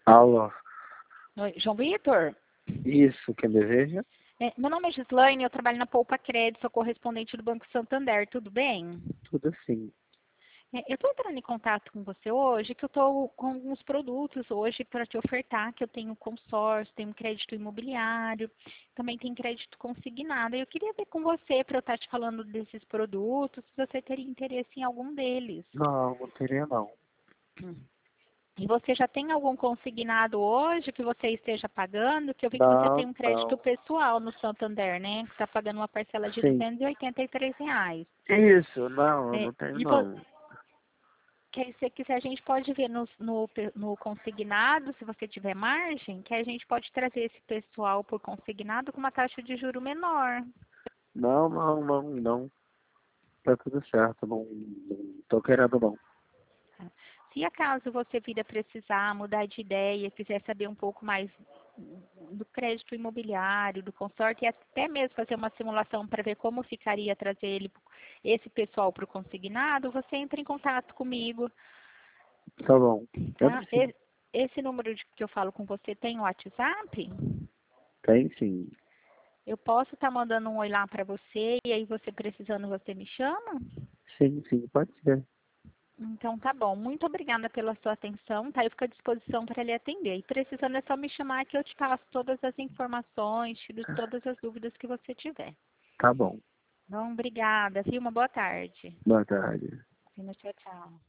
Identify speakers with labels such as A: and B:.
A: Alô,
B: Oi, João Vitor?
A: isso, quem deseja?
B: Meu nome é Gislaine, eu trabalho na Poupa Crédito, sou correspondente do Banco Santander, tudo bem?
A: Tudo sim.
B: Eu estou entrando em contato com você hoje, que eu estou com alguns produtos hoje para te ofertar, que eu tenho consórcio, tenho crédito imobiliário, também tem crédito consignado. Eu queria ver com você, para eu estar te falando desses produtos, se você teria interesse em algum deles.
A: Não, não teria não.
B: E você já tem algum consignado hoje que você esteja pagando? Que eu vi que você tem
A: Não,
B: um crédito
A: não.
B: pessoal no Santander, né? Que está pagando uma parcela de
A: Sim.
B: R$ 283.
A: Isso, não, eu
B: É,
A: não tenho
B: e
A: não.
B: que aí, se quiser, a gente pode ver no consignado, se você tiver margem, que a gente pode trazer esse pessoal por consignado com uma taxa de juro menor.
A: Não, não, não, não. Tá tudo certo, não tô querendo não.
B: Se acaso você vir a precisar mudar de ideia, quiser saber um pouco mais do crédito imobiliário, do consórcio, e até mesmo fazer uma simulação para ver como ficaria trazer esse pessoal para o consignado, você entra em contato comigo,
A: Tá bom.
B: tá?
A: Temos sim.
B: Esse número que eu falo com você tem o WhatsApp?
A: Tem sim.
B: Eu posso estar mandando um oi lá para você e aí você precisando, você me chama?
A: Sim, sim, pode ser.
B: Então tá bom. Muito obrigada pela sua atenção, tá? Eu fico à disposição para lhe atender. E precisando é só me chamar que eu te passo todas as informações, tiro todas as dúvidas que você tiver.
A: Tá bom.
B: Então, obrigada, viu? Uma boa tarde.
A: Boa tarde.
B: Tchau, tchau.